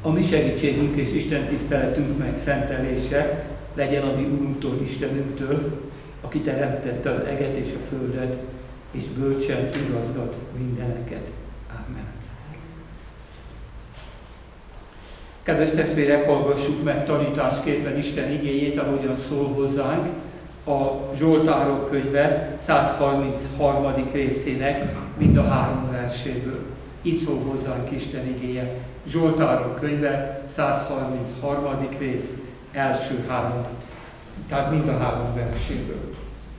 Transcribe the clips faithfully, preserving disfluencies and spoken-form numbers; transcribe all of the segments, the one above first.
A mi segítségünk és Isten tiszteletünk megszentelése legyen a mi Úrunktól, Istenünktől, aki teremtette az eget és a földet, és bölcsen igazgat mindeneket. Amen. Kedves testvérek, hallgassuk meg tanításképpen Isten igéjét, ahogyan szól hozzánk a Zsoltárok könyve száz harmincharmadik részének mind a három verséből. Így szól hozzánk Isten igéje. Zsoltárok könyve száz harmincharmadik rész első három, tehát mind a három verséből.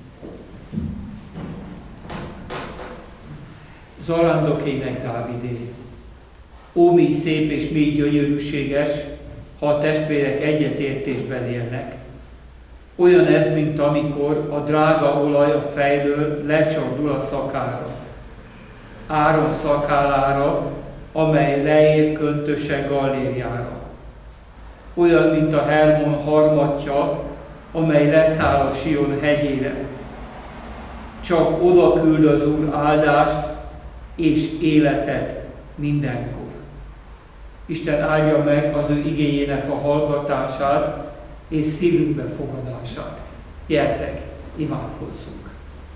Zarándokének Dávidé. Ó, mi szép és mi gyönyörűséges, ha a testvérek egyetértésben élnek. Olyan ez, mint amikor a drága olaj a fejről lecsordul a szakára, Áron szakálára, amely leér köntöse gallérjára. Olyan, mint a Hermon harmatja, amely leszáll a Sion hegyére. Csak oda küld az Úr áldást és életet mindenkor. Isten áldja meg az ő igéjének a hallgatását és szívünkbe fogadását. Gyertek, imádkozzunk!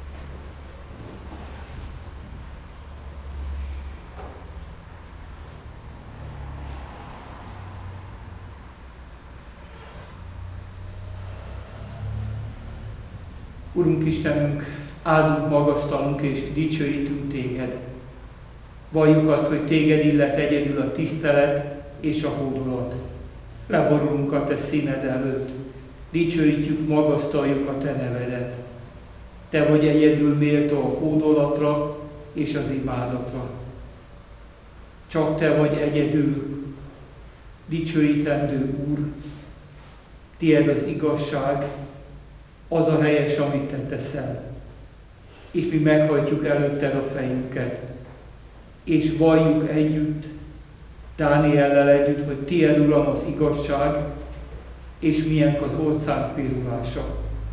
Urunk Istenünk, áldunk, magasztalunk és dicsőítünk Téged. Valljuk azt, hogy Téged illet egyedül a tisztelet és a hódolat. Leborulunk a Te színed előtt, dicsőítjük, magasztaljuk a Te nevedet. Te vagy egyedül méltó a hódolatra és az imádatra. Csak Te vagy egyedül dicsőítendő Úr, Tied az igazság, az a helyes, amit Te teszel. És mi meghajtjuk előtted a fejünket, és valljuk együtt, Dániellel együtt, hogy Tied, Uram, az igazság, és milyenk az orcánk pirulása.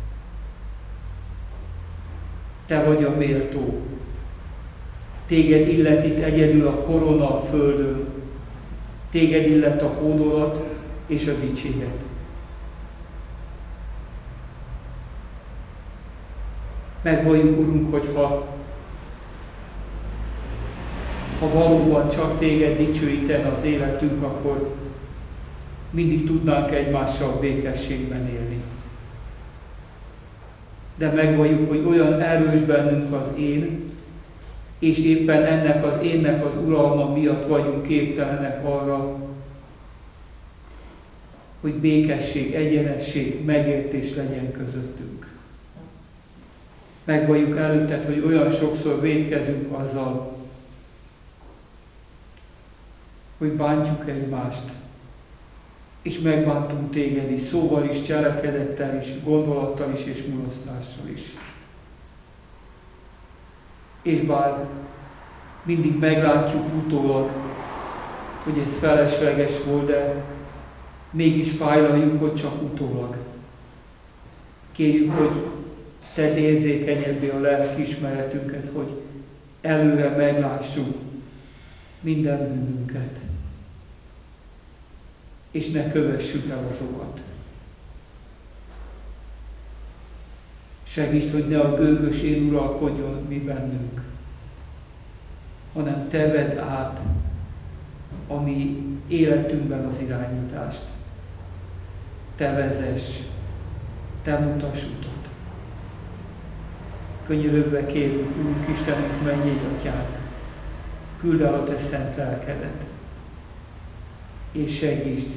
Te vagy a méltó. Téged illet itt egyedül a korona a földön. Téged illet a hódolat és a dicséret. Megvalljuk, Urunk, hogyha ha valóban csak Téged dicsőítene az életünk, akkor mindig tudnánk egymással békességben élni. De megvalljuk, hogy olyan erős bennünk az én, és éppen ennek az énnek az uralma miatt vagyunk képtelenek arra, hogy békesség, egyenesség, megértés legyen közöttünk. Megvalljuk előtted, hogy olyan sokszor vétkezünk azzal, hogy bántjuk egymást, és megbántunk Téged is, szóval is, cselekedettel is, gondolattal is, és mulasztással is. És bár mindig meglátjuk utólag, hogy ez felesleges volt, de mégis fájlaljuk, hogy csak utólag. Kérjük, hogy Tedd érzékenyebbé a lelkiismeretünket, hogy előre meglássuk minden bűnünket, és ne kövessük el azokat. Segíts, hogy ne a gőgös én uralkodjon mi bennünk, hanem Te vedd át a mi életünkben az irányítást. Te vezess, Te mutass utat. Könyörögve kérünk, Úrunk Istenünk, mennyei Atyánk, küld el a Te szent lelkedet, és segítsd,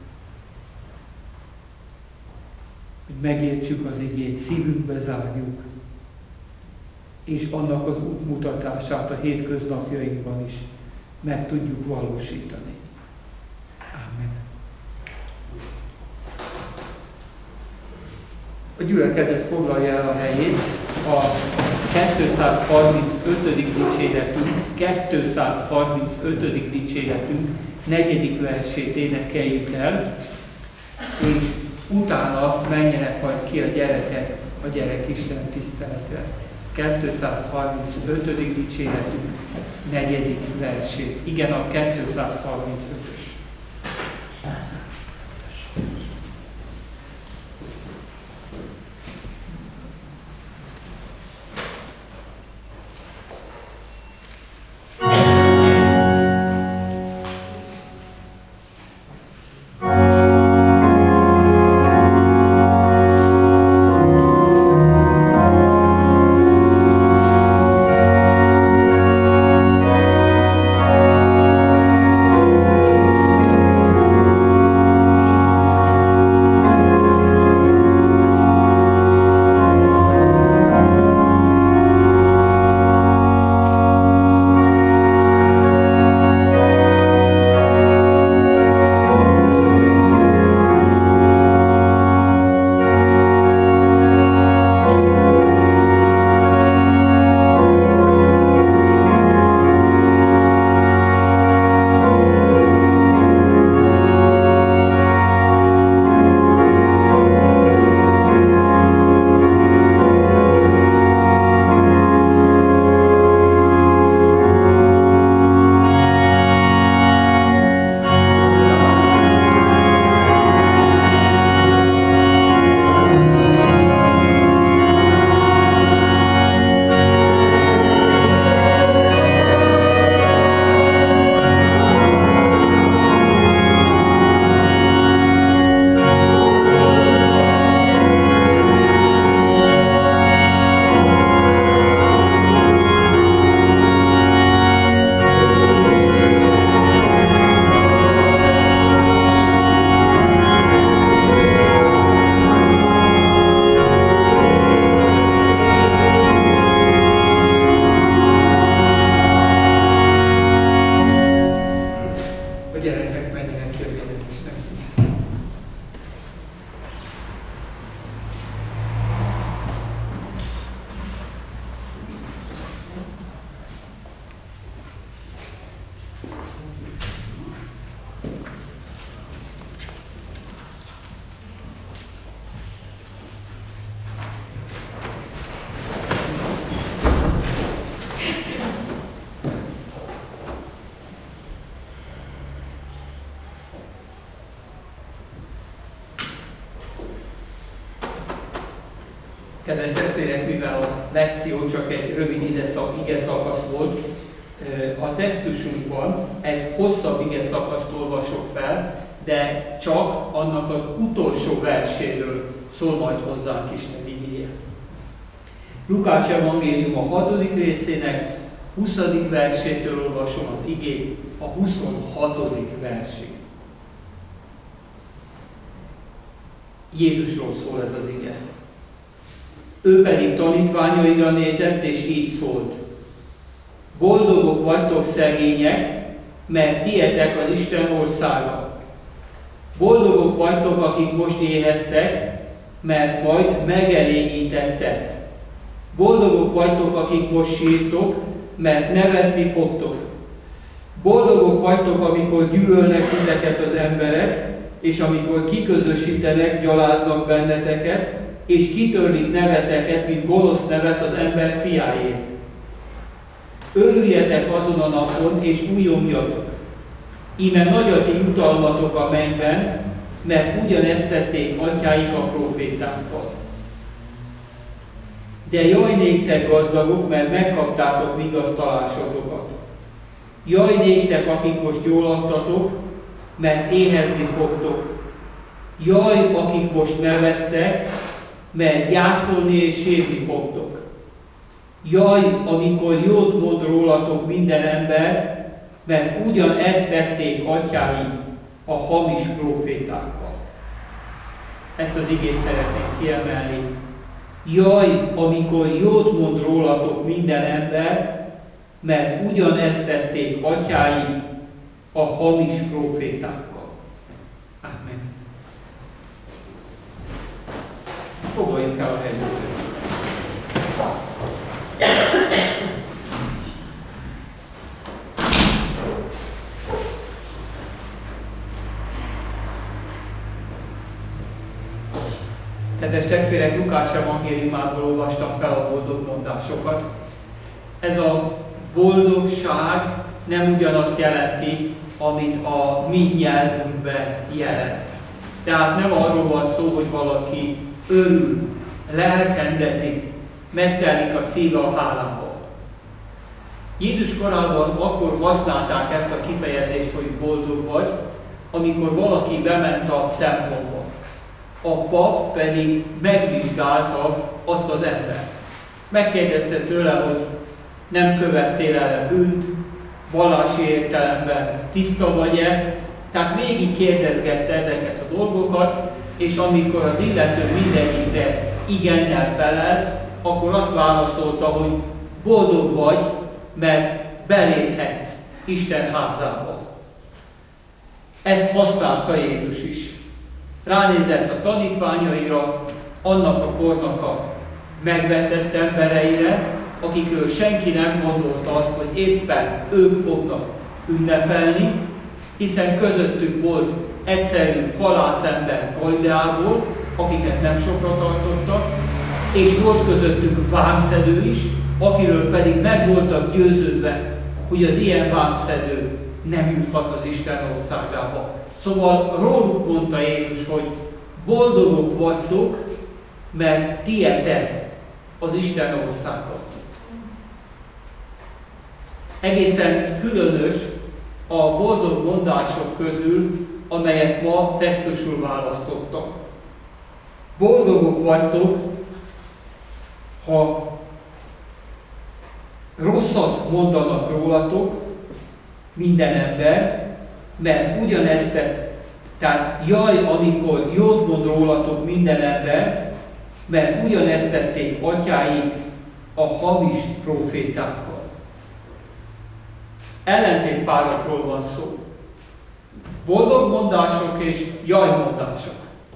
hogy megértsük az igét, szívünkbe zárjuk, és annak az útmutatását a hétköznapjainkban is meg tudjuk valósítani. Amen. A gyülekezet foglalja el a helyét, a kétszázharmincötödik dicséretünk, kétszázharmincötödik dicséretünk negyedik versét énekeljük el, és utána menjenek majd ki a gyerekek a gyerek Isten tiszteletre. kétszázharmincötödik dicséretünk negyedik versét. Igen, a kétszázharmincötös. Kedves testvérek, mivel a lekció csak egy rövid ige szakasz volt, a textusunkban egy hosszabb ige szakaszt olvasok fel, de csak annak az utolsó verséről szól majd hozzánk Isten igéje. Lukács evangélium a hatodik részének huszadik versétől olvasom az igét a huszonhatodik versig. Jézusról szól ez az ige. Ő pedig tanítványaira nézett, és így szólt: boldogok vagytok szegények, mert tietek az Isten országa. Boldogok vagytok, akik most éheztek, mert majd megelégítettek. Boldogok vagytok, akik most sírtok, mert nevetni fogtok. Boldogok vagytok, amikor gyűlölnek titeket az emberek, és amikor kiközösítenek, gyaláznak benneteket, és kitörlik neveteket, mint gonosz nevet az ember fiáért. Örüljetek azon a napon, és újongjatok. Íme nagy a ti jutalmatok a mennyben, mert ugyanezt tették atyáik a profétákkal. De jaj néktek gazdagok, mert megkaptátok vigasztalásotokat. Jaj néktek, akik most jól laktatok, mert éhezni fogtok. Jaj, akik most nevettek, mert gyászolni és sírni fogtok. Jaj, amikor jót mond rólatok minden ember, mert ugyanezt tették atyáik a hamis profétákkal. Ezt az igét szeretnék kiemelni. Jaj, amikor jót mond rólatok minden ember, mert ugyanezt tették atyáik a hamis profétákkal. Amen. Foglaljunk el a helyzetet. Kedves testvérek, Lukács evangéliumából olvastam fel a boldog mondásokat. Ez a boldogság nem ugyanazt jelenti, amit a mi nyelvünkben jelent. Tehát nem arról van szó, hogy valaki örül, lelkendezik, megtelik a szíve a hálával. Jézus korában akkor használták ezt a kifejezést, hogy boldog vagy, amikor valaki bement a templomba. A pap pedig megvizsgálta azt az embert. Megkérdezte tőle, hogy nem követtél el bűnt, vallási értelemben tiszta vagy-e, tehát végig kérdezgette ezeket a dolgokat, és amikor az illető mindegyikre igennel felelt, akkor azt válaszolta, hogy boldog vagy, mert beléphetsz Isten házába. Ezt használta Jézus is. Ránézett a tanítványaira, annak a kornak a megvetett embereire, akikről senki nem gondolta azt, hogy éppen ők fognak ünnepelni, hiszen közöttük volt egyszerű halászember Galileából, akiket nem sokra tartottak, és volt közöttük vámszedő is, akiről pedig meg voltak győződve, hogy az ilyen vámszedő nem juthat az Isten országába. Szóval róluk mondta Jézus, hogy boldogok vagytok, mert tietek az Isten országa. Egészen különös a boldog mondások közül, amelyet ma textusul választottak. Boldogok vagytok, ha rosszat mondanak rólatok minden ember, mert ugyanezt tett. Tehát jaj, amikor jót mond rólatok minden ember, mert ugyanezt tették atyáik a hamis profétákkal. Ellentétpárokról van szó. Boldog mondások és jajmondások.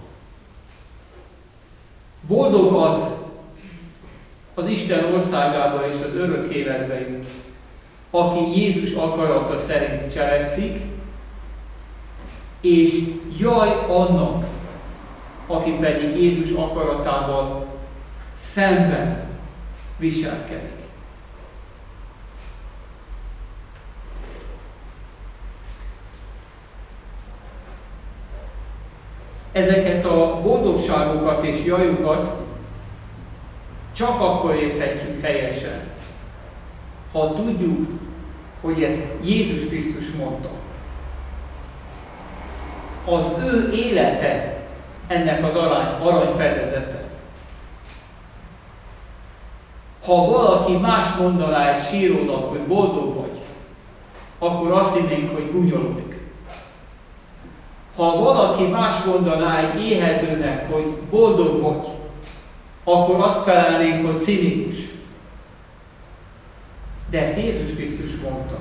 Boldog az, az Isten országába és az örök életbe jut, aki Jézus akarata szerint cselekszik, és jaj annak, aki pedig Jézus akaratával szemben viselkedik. Ezeket a boldogságokat és jajukat csak akkor érthetjük helyesen, ha tudjuk, hogy ezt Jézus Krisztus mondta. Az ő élete ennek az arany, aranyfedezete. Ha valaki más mondaná egy sírónak, hogy boldog vagy, akkor azt hinnénk, hogy gúnyolódik. Ha valaki más mondaná egy éhezőnek, hogy boldog vagy, akkor azt felelnénk, hogy cinikus. De ezt Jézus Krisztus mondta,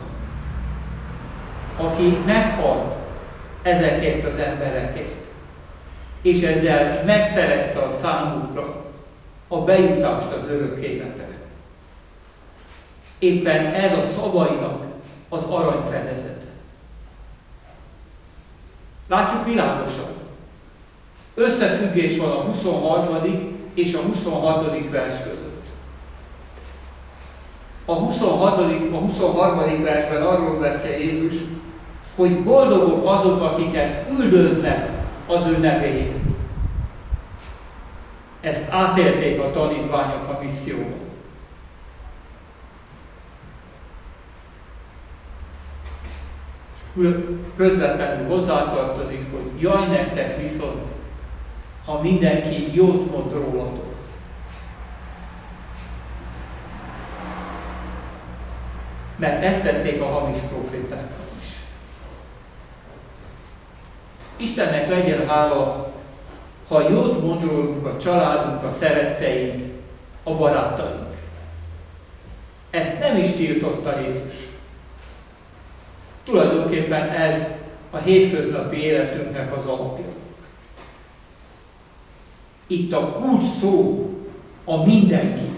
aki meghalt ezekért az emberekért, és ezzel megszerezte a számukra a bejutást az örök életre. Éppen ez a szavainak az aranyfedezete. Látjuk világosan. Összefüggés van a huszonharmadik és a huszonhatodik vers között. A huszonhatodik, a huszonharmadik versben arról beszél Jézus, hogy boldogok azok, akiket üldöznek az ő nevéért. Ezt átélték a tanítványok a misszióban. Közvetlenül hozzátartozik, hogy jaj nektek viszont, ha mindenki jót mond rólatok. Mert ezt tették a hamis profétákkal is. Istennek legyen hála, ha jót mond rólunk a családunk, a szeretteink, a barátaink. Ezt nem is tiltotta Jézus. Tulajdonképpen ez a hétköznapi életünknek az alapja. Itt a kulcs szó a mindenki.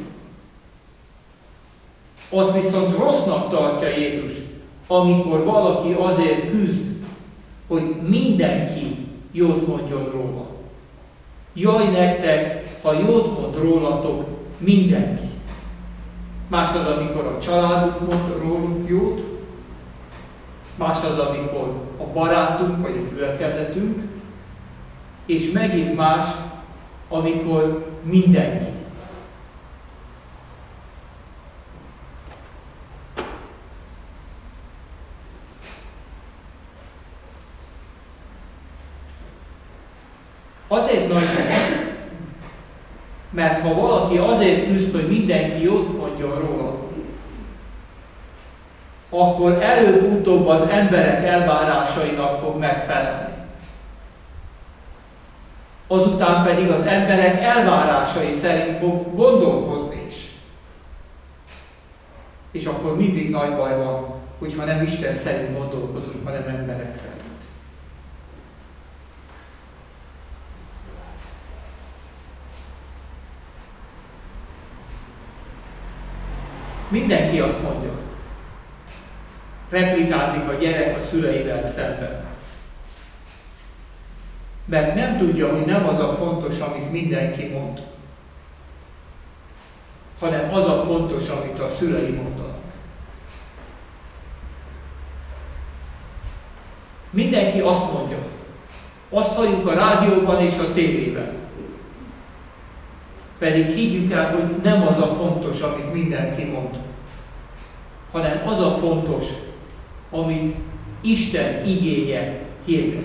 Azt viszont rossznak tartja Jézus, amikor valaki azért küzd, hogy mindenki jót mondjon róla. Jaj nektek, ha jót mond rólatok mindenki. Más az, amikor a családunk mond rólunk jót, más az, amikor a barátunk vagy a gyülekezetünk, és megint más, amikor mindenki. Azért nagy, mert ha valaki azért küzd, hogy mindenki jót mondjon róla, akkor előbb-utóbb az emberek elvárásainak fog megfelelni. Azután pedig az emberek elvárásai szerint fog gondolkozni is. És akkor mindig nagy baj van, hogyha nem Isten szerint gondolkozunk, hanem emberek szerint. Mindenki azt mondja, replikázik a gyerek a szüleivel szemben. Mert nem tudja, hogy nem az a fontos, amit mindenki mond, hanem az a fontos, amit a szülei mondanak. Mindenki azt mondja, azt halljuk a rádióban és a tévében. Pedig higgyük el, hogy nem az a fontos, amit mindenki mond, hanem az a fontos, amit Isten igéje hirdet.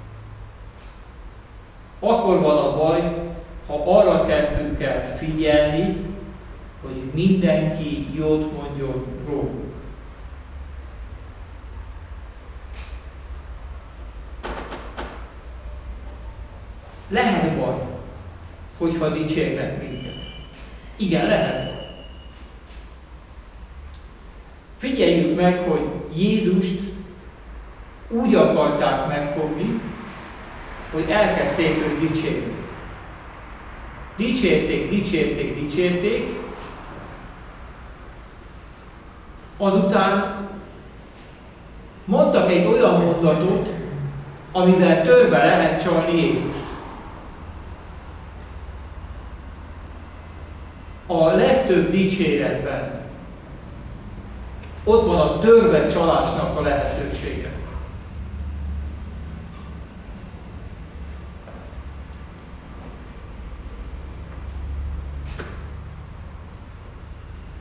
Akkor van a baj, ha arra kezdünk el figyelni, hogy mindenki jót mondjon rólunk. Lehet baj, hogyha dicsérnek minket. Igen, lehet baj. Figyeljük meg, hogy Jézust úgy akarták megfogni, hogy elkezdték őt dicsérni. Dicsérték, dicsérték, dicsérték, azután mondtak egy olyan mondatot, amivel törbe lehet csalni Jézust. A legtöbb dicséretben ott van a törbe csalásnak a lehetősége.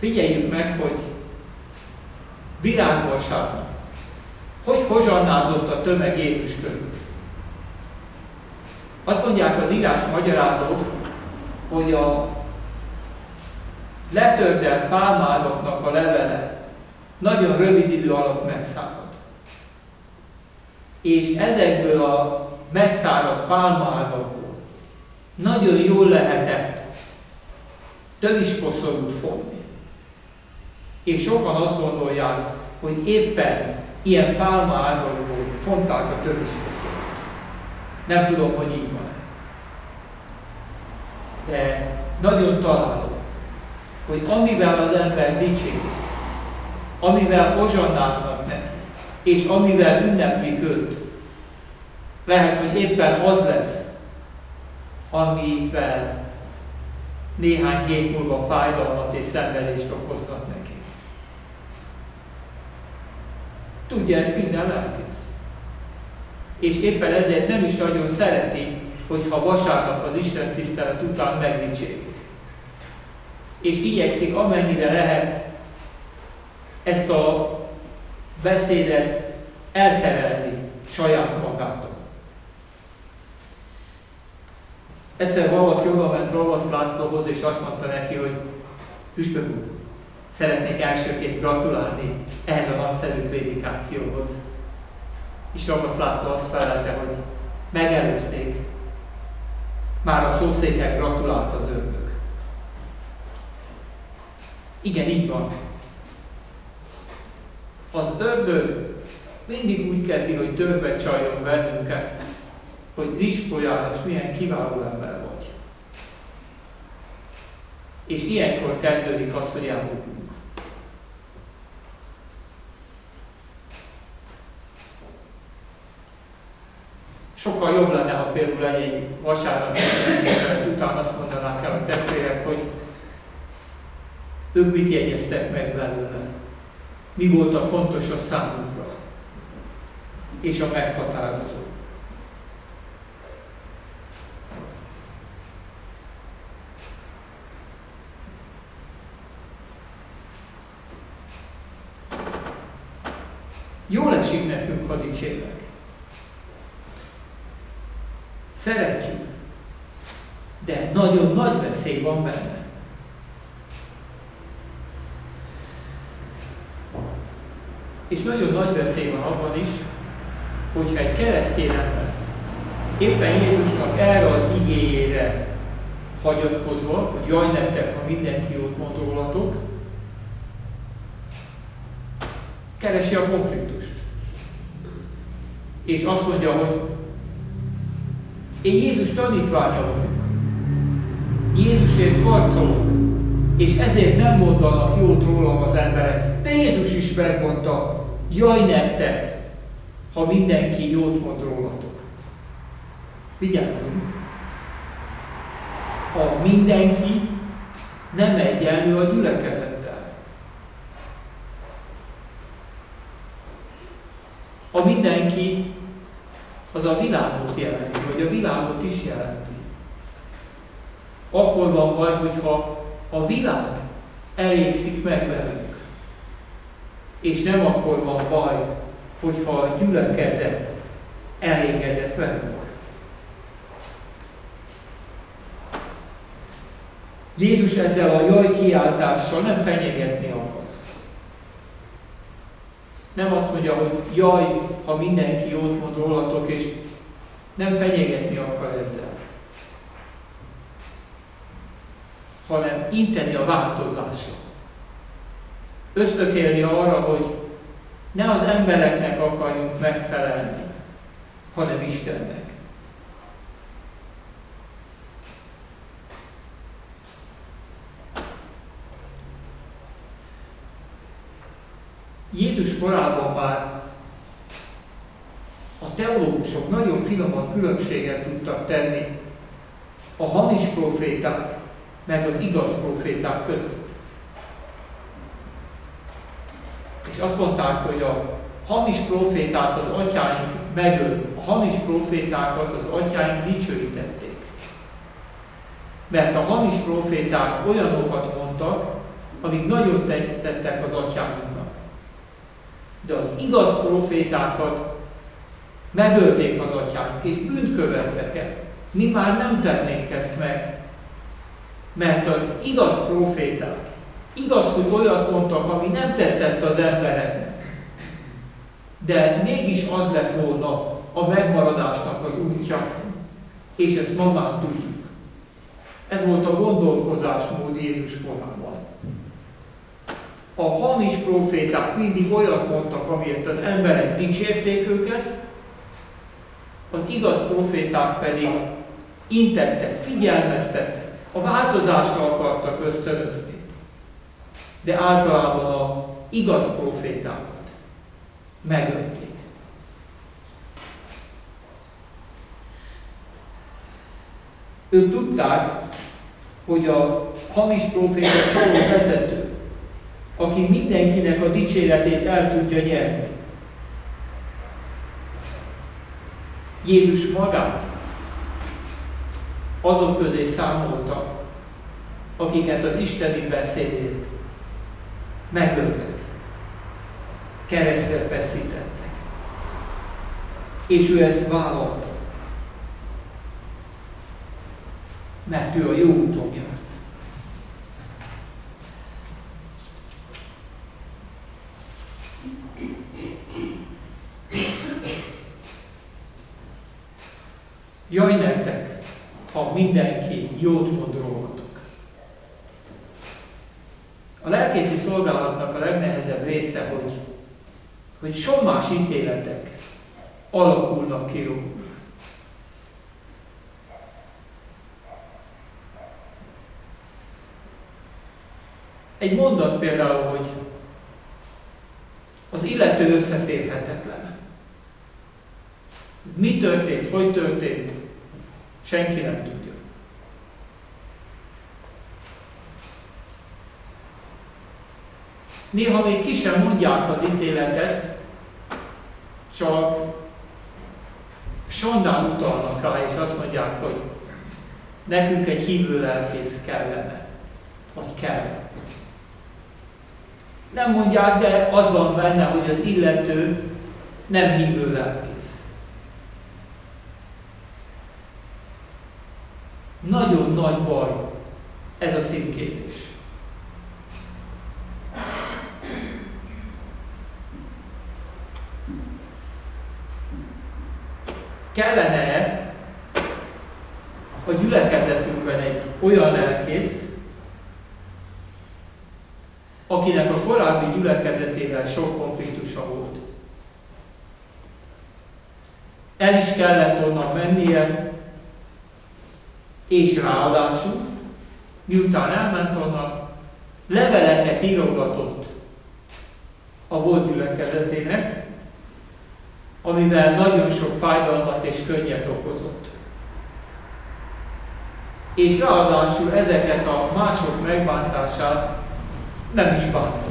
Figyeljük meg, hogy világvasárnap hogy hozsannázott a tömeg Jézus körül. Azt mondják az írás magyarázók, hogy a letördelt pálmágaknak a levele nagyon rövid idő alatt megszárad. És ezekből a megszáradt pálmágakból nagyon jól lehetett töviskoszorút fogni. És sokan azt gondolják, hogy éppen ilyen pálmaágakból fogták a töviskoszorút. Nem tudom, hogy így van. De nagyon találom, hogy amivel az ember dicsérik, amivel hozsannáznak neki, és amivel ünneplik őt, lehet, hogy éppen az lesz, amivel néhány hét múlva fájdalmat és szenvedést okoznak neki. Tudja ezt minden lelkész. És éppen ezért nem is nagyon szereti, hogyha vasárnap az Isten tisztelet után megdicsérik. És igyekszik amennyire lehet ezt a beszédet elterelni saját magától. Egyszer valaki oda ment Ravasz Lászlóhoz, és azt mondta neki, hogy püspök úr, szeretnék elsőként gratulálni ehhez a nagyszerű prédikációhoz. És Ravasz László azt felelte, hogy megelőzték. Már a szószéken gratulált az ördög. Igen, így van. Az ördög mindig úgy kezdi, hogy törbe csaljon bennünket, hogy Rizskó János milyen kiváló ember vagy. És ilyenkor kezdődik az, hogy elbukunk. Sokkal jobb lenne, ha például egy vasárnap után azt mondanák el a testvérek, hogy ők mit jegyeztek meg belőle, mi volt a fontos a számukra, és a meghatározó. Jól esik nekünk, ha dicsérnek. Szeretjük, de nagyon nagy veszély van benne. És nagyon nagy veszély van abban is, hogyha egy keresztény ember éppen Jézusnak erre az igéjére hagyatkozva, hogy jaj nektek, ha mindenki jót mond rólatok, keresi a konfliktust. És azt mondja, hogy én Jézus tanítványa vagyok. Jézusért harcolok, és ezért nem mondanak jót rólam az emberek. De Jézus is megmondta, jaj nektek, ha mindenki jót mond rólatok. Vigyázzunk! A mindenki nem egyenlő a gyülekezettel. A mindenki az a világot jelenti, vagy a világot is jelenti. Akkor van baj, hogyha a világ elégszik meg velünk. És nem akkor van baj, hogyha a gyülekezet elégedett velünk. Jézus ezzel a jaj kiáltással nem fenyegetni akar. Nem azt mondja, hogy jaj, ha mindenki jót mond rólatok, és nem fenyegetni akar ezzel. Hanem inteni a változásra. Ösztökélni arra, hogy ne az embereknek akarjunk megfelelni, hanem Istennek. Jézus korában már a teológusok nagyon finoman különbséget tudtak tenni a hamis proféták meg az igaz proféták között. És azt mondták, hogy a hamis profétát az atyáink megöl, a hamis profétákat az atyáink dicsőítették. Mert a hamis proféták olyanokat mondtak, amik nagyon tetszettek az atyánknak. De az igaz profétákat megölték az atyánk, és bűnt követtek el. Mi már nem tennénk ezt meg, mert az igaz proféták, igaz, hogy olyat mondtak, ami nem tetszett az embereknek, de mégis az lett volna a megmaradásnak az útja, és ezt ma már tudjuk. Ez volt a gondolkozásmód Jézus korában. A hamis proféták mindig olyat mondtak, amiért az emberek dicsérték őket, az igaz proféták pedig intettek, figyelmeztettek, a változásra akartak ösztönözni. De általában az igaz profétákat megölték. Ők tudták, hogy a hamis proféta csaló vezető, aki mindenkinek a dicséretét el tudja nyerni. Jézus magát azok közé számolta, akiket az isteni beszédét megöltek, keresztre feszítettek. És ő ezt vállalta, mert ő a jó úton járt. Jaj nektek, ha mindenki jót mond rólatok. A lelkészi szolgálatnak a legnehezebb része, hogy, hogy sommás ítéletek alakulnak ki róluk. Egy mondat például, hogy az illető összeférhetetlen. Mi történt, hogy történt, senki nem tudja. Néha még ki sem mondják az ítéletet, csak sondán utalnak rá, és azt mondják, hogy nekünk egy hívő lelkész kellene, vagy kell. Nem mondják, de az van benne, hogy az illető nem hívő lelkész. Nagyon nagy baj ez a címkézés. Kellene a gyülekezetünkben egy olyan lelkész, akinek a korábbi gyülekezetével sok konfliktusa volt. El is kellett onnan mennie, és ráadásul, miután elment onnan, leveleket írogatott a volt gyülekezetének, amivel nagyon sok fájdalmat és könnyet okozott. És ráadásul ezeket a mások megbántását nem is bánta.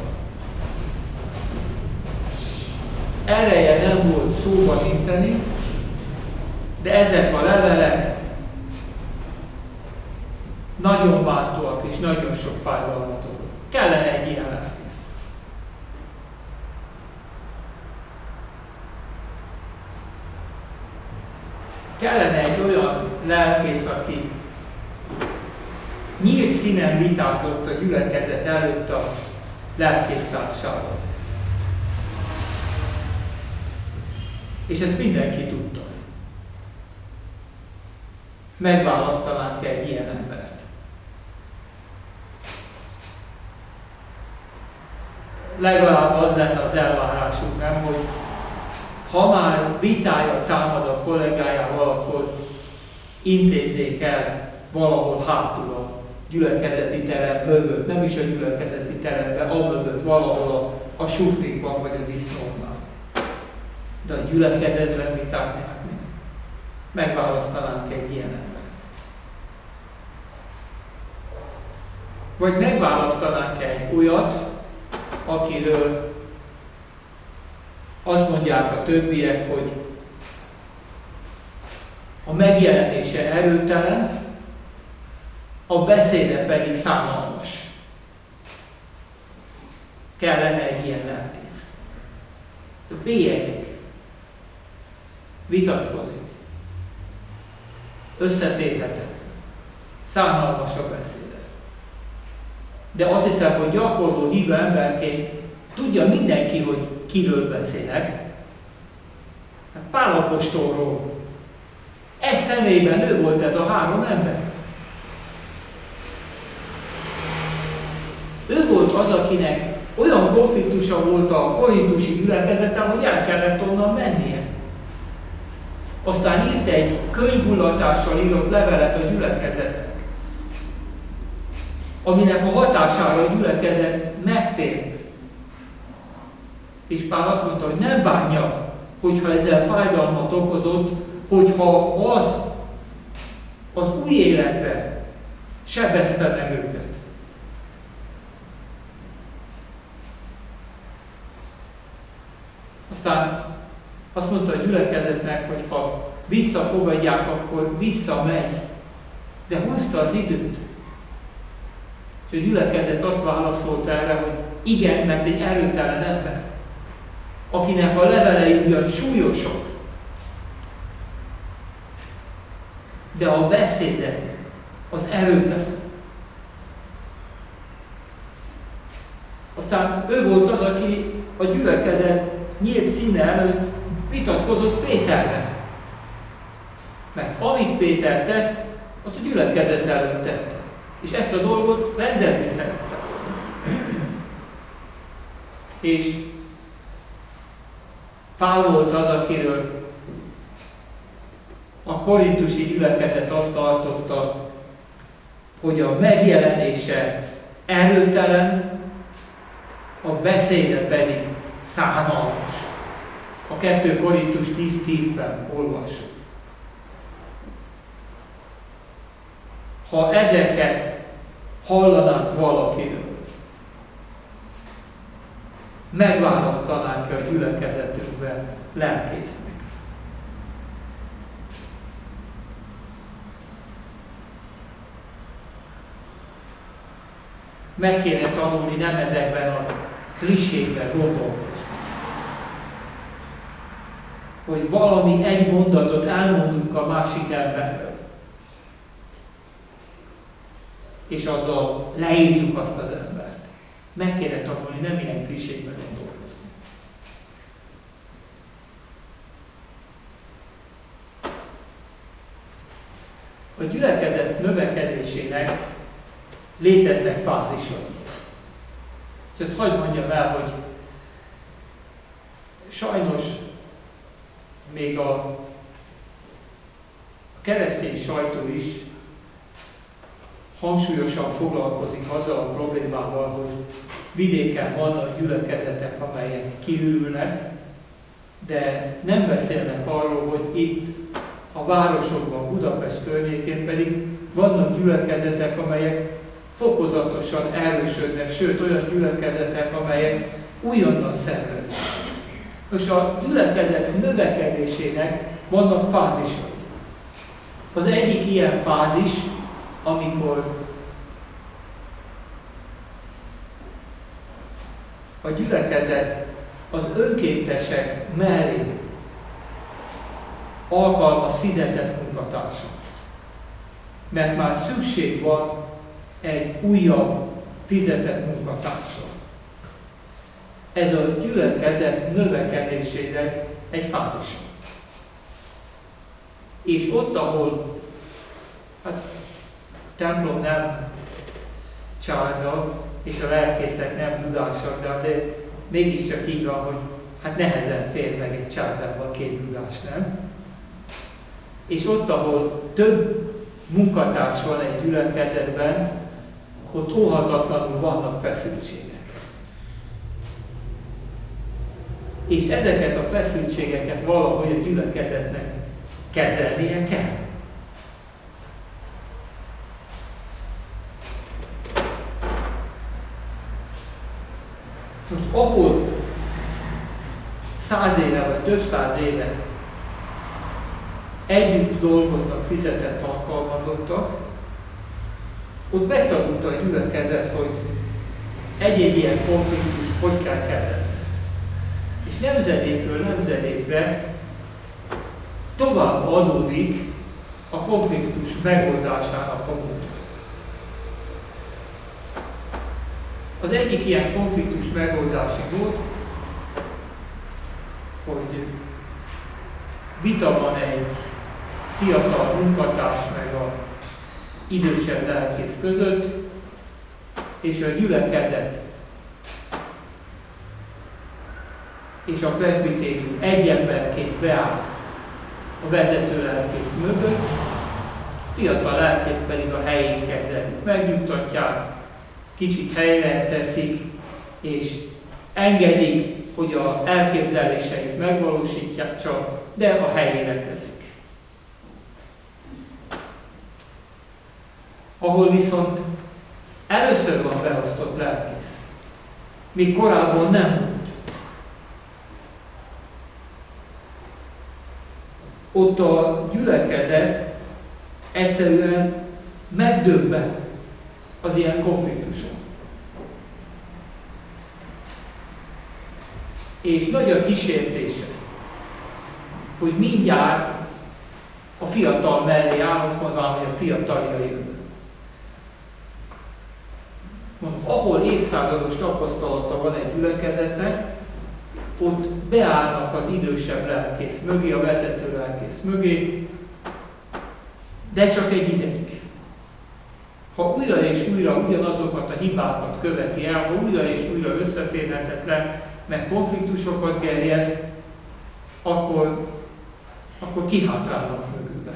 Ereje nem volt szóba inteni, de ezek a levelek nagyon bántóak és nagyon sok fájdalmat okoznak. Kellene egy ilyen lelkész. Kellene egy olyan lelkész, aki nyílt színen vitázott a gyülekezet előtt a lelkésztárssal. És ezt mindenki tudta. Megválasztanánk egy ilyen embert. Legalább az lenne az elvárásunk, nem, hogy ha már vitája támad a kollégájával, akkor intézzék el valahol hátul a gyülekezeti terem mögött, nem is a gyülekezeti teremben, a mögött, valahol a, a sufnikban vagy a disznóknál. De a gyülekezetben vitázni hát mi? Megválasztanánk egy ilyen embert. Vagy megválasztanánk egy olyat, akiről azt mondják a többiek, hogy a megjelenése erőtelen, a beszéde pedig szánalmas. kellene egy ilyen lelkész. Ez a bélyeglik, vitatkozik, összeférhetek, szánalmas a beszéde. De azt hiszem, hogy gyakorló hívő emberként tudja mindenki, hogy kiről beszélek. Hát Pál apostolról. Ez személyben ő volt ez a három ember. Ő volt az, akinek olyan konfliktusa volt a korintusi gyülekezettel, hogy el kellett onnan mennie. Aztán írt egy könyvhullatással írott levelet a gyülekezetnek, aminek a hatására a gyülekezet megtért. És Pál azt mondta, hogy nem bánja, hogyha ezzel fájdalmat okozott, hogyha az az új életre sebezte meg őket. Aztán azt mondta a gyülekezetnek, hogy ha visszafogadják, akkor visszamegy. De húzta az időt. És a gyülekezet azt válaszolt erre, hogy igen, mert egy erőtelen ember, akinek a levelei ugyan súlyosak, de a beszéde az erőtelen. Aztán ő volt az, aki a gyülekezet nyílt színe előtt vitatkozott Péterrel. Mert amit Péter tett, azt a gyülekezet előtt tette. És ezt a dolgot rendezni szerette. És Pál volt az, akiről a korintusi gyülekezet azt tartotta, hogy a megjelenése erőtelen, a beszéde pedig szánalmas. A kettő Korintus tíz tízben olvassuk. Ha ezeket hallanánk valakiről, megválasztanánk a gyülekezetünkbe lelkésznek. Meg kéne tanulni nem ezekben a klisékben gondolkozni. Hogy valami egy mondatot elmondunk a másik emberről. És azzal leírjuk azt az embert. Meg kéne tanulni, nem ilyen klisékben gondolkozni. A gyülekezet növekedésének léteznek fázisai. És ezt hagyd mondjam el, hogy sajnos még a, a keresztény sajtó is hangsúlyosan foglalkozik azzal a problémával, hogy vidéken vannak gyülekezetek, amelyek kiürülnek, de nem beszélnek arról, hogy itt a városokban, Budapest környékén pedig vannak gyülekezetek, amelyek fokozatosan erősödnek, sőt olyan gyülekezetek, amelyek újonnan szerveznek. Most a gyülekezet növekedésének vannak fázisai. Az egyik ilyen fázis, amikor a gyülekezet az önkéntesek mellé alkalmaz fizetett munkatársat. Mert már szükség van egy újabb fizetett munkatársra. Ez a gyülekezet növekedésének egy fázisa. És ott, ahol hát, templom nem csárda, és a lelkészek nem tudásak, de azért mégiscsak így van, hogy hát nehezen fér meg egy csárdában két tudás, nem? És ott, ahol több munkatárs van egy gyülekezetben, ott óhatatlanul vannak feszültségek. És ezeket a feszültségeket valahogy a gyülekezetnek kezelnie kell. Most ahol száz éve vagy több száz éve együtt dolgoznak fizetett alkalmazottak, ott megtanulta a gyülekezet, hogy egy-egy ilyen konfliktus hogy kell kezelni. És nemzedékről nemzedékre tovább adódik a konfliktus megoldásának a módja. Az egyik ilyen konfliktus megoldási mód, hogy vita van egy fiatal munkatárs meg a idősebb lelkész között, és a gyülekezet és a presbitérium egy emberként beáll a vezető lelkész mögött, fiatal lelkész pedig a helyén kezelik, megnyugtatják, kicsit helyre teszik, és engedik, hogy az elképzeléseit megvalósítják csak, de a helyére teszik. Ahol viszont először van beosztott lelkész, még korábban nem volt. Ott a gyülekezet egyszerűen megdöbben az ilyen konfliktuson. És nagy a kísértése, hogy mindjárt a fiatal mellé áll, azt mondván, hogy a fiatalja jön. Mondom, ahol évszázados tapasztalata van egy gyülekezetnek, ott beállnak az idősebb lelkész mögé, a vezető lelkész mögé, de csak egy ideig. Ha újra és újra ugyanazokat a hibákat követi el, ha újra és újra összeférhetetlen, meg konfliktusokat gerjeszt, akkor, akkor kihátrálnak mögülbe.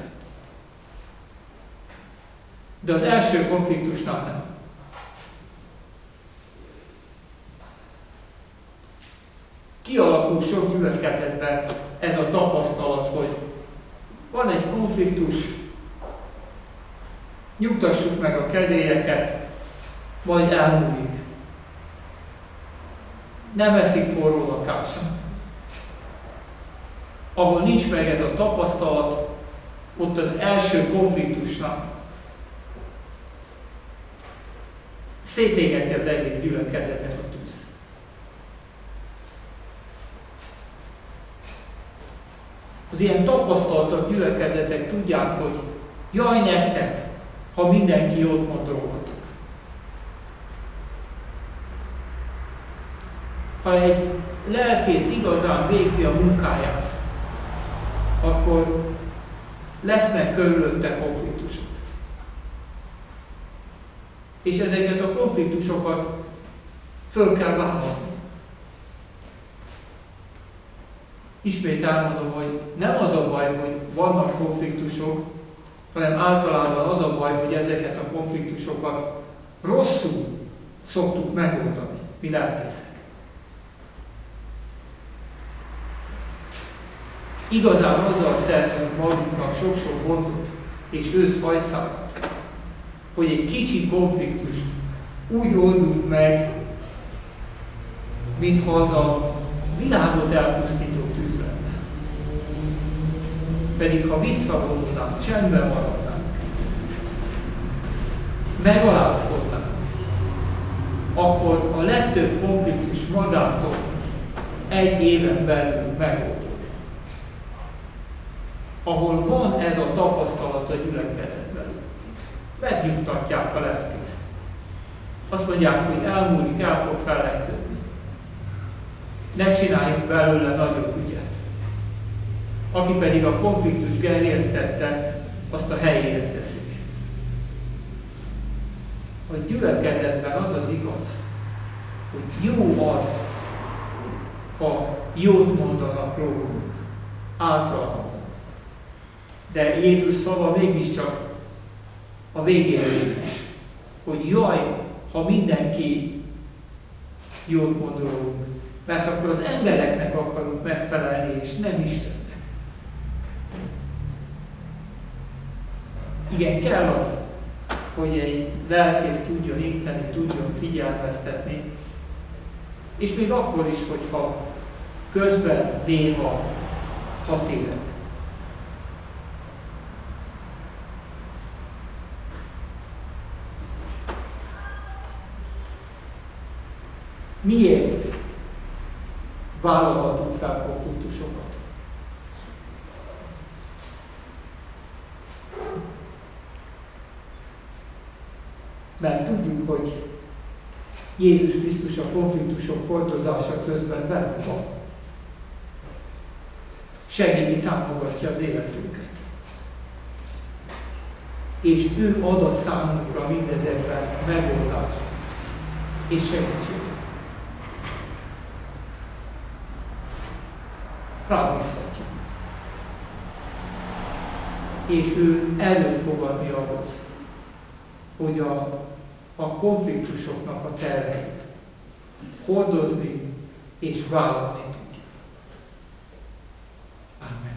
De az első konfliktusnál nem. Kialakul sok gyülekezetben ez a tapasztalat, hogy van egy konfliktus, nyugtassuk meg a kedélyeket, majd elmúlik. Nem eszik forró lakásán. Ahol nincs meg ez a tapasztalat, ott az első konfliktusnál szétégeti az egész gyülekezetet a tűz. Az ilyen tapasztaltak gyülekezetek tudják, hogy jaj nektek, ha mindenki jót mond rólatok. Ha egy lelkész igazán végzi a munkáját, akkor lesznek körülötte konfliktusok. És ezeket a konfliktusokat föl kell vállalni. Ismét elmondom, hogy nem az a baj, hogy vannak konfliktusok, hanem általában az a baj, hogy ezeket a konfliktusokat rosszul szoktuk megoldani, mi lelkészek. Igazán azzal szerzünk magunknak sok-sok gondot és őszhajszágot, hogy egy kicsi konfliktust úgy oldunk meg, mintha az a világot elpusztító tűz lenne. Pedig ha visszavonulnánk, csendben maradnánk, megalázkodnánk, akkor a legtöbb konfliktus magától egy éven belül megoldódik. Ahol van ez a tapasztalat a gyülekezetben, megnyugtatják a lelkészt. Azt mondják, hogy elmúlik, el fog felejtődni. Ne csináljunk belőle nagyobb ügyet. Aki pedig a konfliktus gerjesztette, azt a helyére teszik. A gyülekezetben az az igaz, hogy jó az, ha jót mondanak rólunk általában. De Jézus szava mégiscsak a végén is, hogy jaj, ha mindenki jót mond rólunk, mert akkor az embereknek akarunk megfelelni, és nem Istennek. Igen, kell az, hogy egy lelkész tudjon inteni, tudjon figyelmeztetni, és még akkor is, hogyha közben néha hat élet. Miért vállalhatunk fel konfliktusokat. Mert tudjuk, hogy Jézus Krisztus a konfliktusok hordozása közben velünk van. Segíti, támogatja az életünket. És ő ad a számunkra mindezekben megoldást és segítséget. Rábízhatjuk. És ő előtt fog adni ahhoz, hogy a, a konfliktusoknak a terheit hordozni és vállalni tudjuk. Amen.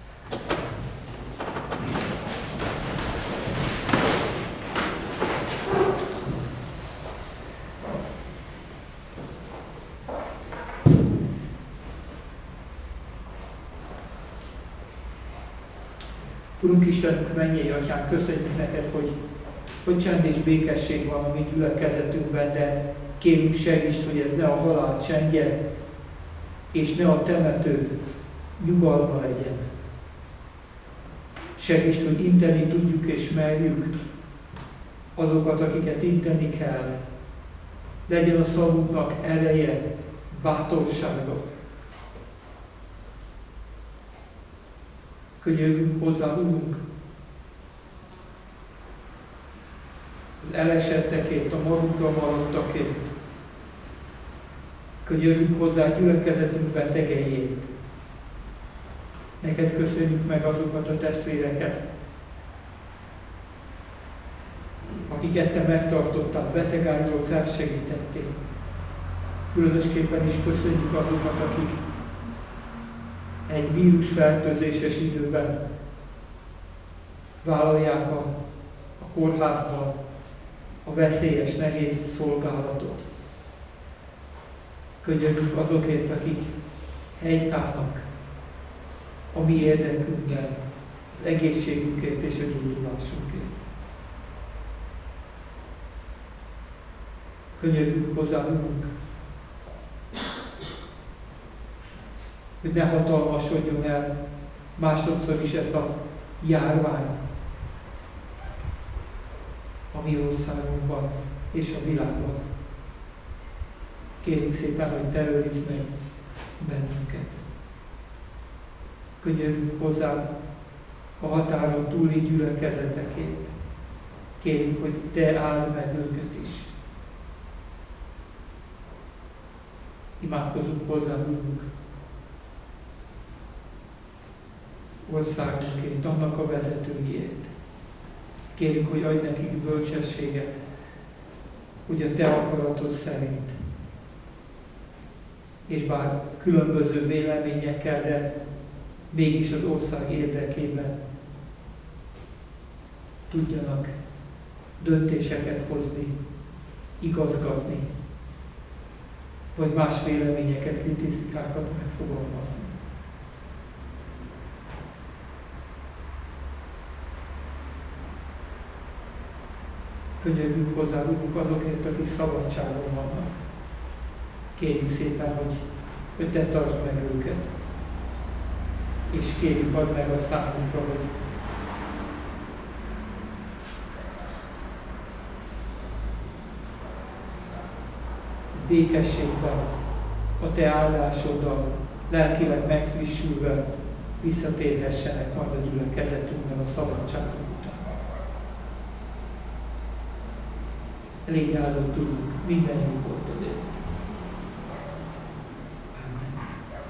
Urunk Istenünk, mennyei Atyánk, köszönjük neked, hogy, hogy csend és békesség van a mi gyülekezetünkben, de kérünk segítsd, hogy ez ne a halál csendje, és ne a temető nyugalma legyen. Segítsd, hogy inteni tudjuk és merjük azokat, akiket inteni kell. Legyen a szavunknak ereje, bátorsága. Könyörgünk hozzá, Urunk, az elesettekért, a magunkra maradtakért. Könyörgünk hozzá gyülekezetünk betegeiért. Neked köszönjük meg azokat a testvéreket, akiket te megtartottál, betegágyról felsegítettél. Különösképpen is köszönjük azokat, akik egy vírusfertőzéses időben vállalják a, a kórházban a veszélyes, nehéz szolgálatot. Könyörgünk azokért, akik helytállnak a mi érdekünkben, az egészségünkért és a gyógyulásunkért. Könyörgünk hozzá, Urunk, hogy ne hatalmasodjon el másodszor is ez a járvány a mi országunkban és a világban. Kérjük szépen, hogy terrorizd meg bennünket. Könyörgünk hozzá a határon túli gyülekezetekért. Kérjük, hogy te áld meg őket is. Imádkozunk hozzá, Urunk, országunkért, annak a vezetőiért. Kérjük, hogy adj nekik bölcsességet, hogy a te akaratod szerint, és bár különböző véleményekkel, de mégis az ország érdekében tudjanak döntéseket hozni, igazgatni, vagy más véleményeket, kritikákat megfogalmazni. Könyörgünk hozzá, Urunk, azokért, akik szabadságon vannak. Kérjük szépen, hogy, hogy te tartsd meg őket. És kérjük, add meg a számunkra, hogy békességben, a te áldásoddal, lelkileg megfrissülve visszatérhessenek majd a gyülekezetünkben a szabadságunk után. Légy áldott, Urunk, minden jó voltodért. Amen.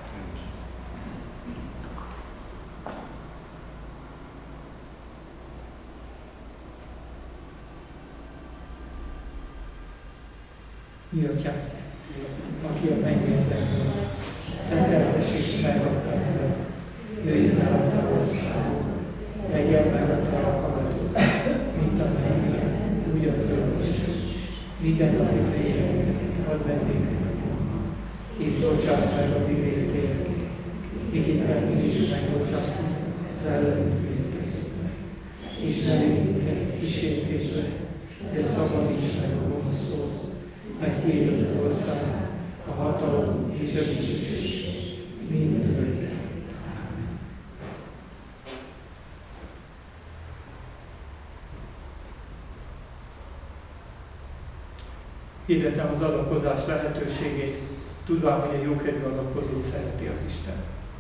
Mi Atyánk, aki a mennyekben van, szenteltessék megadtad meg, jöjjön el a te országod, legyen meg a te akaratod, mint a mennyben, úgy a földön is. Minden napit lényeg, add meg nékünk, és bocsáss meg a mi vétéleket, miképpen mi is megbocsátunk az ellenünk vétkezőknek. És ne vigy minket kísértésbe, de szabadíts meg a gonosztól, mert tiéd az ország, a hatalom és a dicsőség Hirdetem az adakozás lehetőségét, tudván, hogy a jókedvű adakozót szereti az Isten.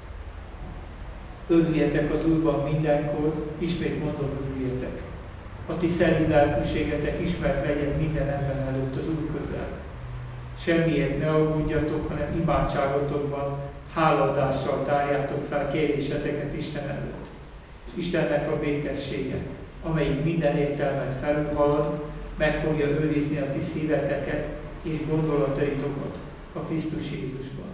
Örüljetek az Úrban mindenkor, ismét mondom, örüljetek. A ti szent lelkűségetek ismert legyen minden ember előtt az Úr közel. Semmiért ne aggódjatok, hanem imádságotokban, hálaadással tárjátok fel kéréseteket Isten előtt. És Istennek a békessége, amelyik minden értelmet felülhalad, meg fogja őrizni a ti szíveteket és gondolataitokat a Krisztus Jézusban.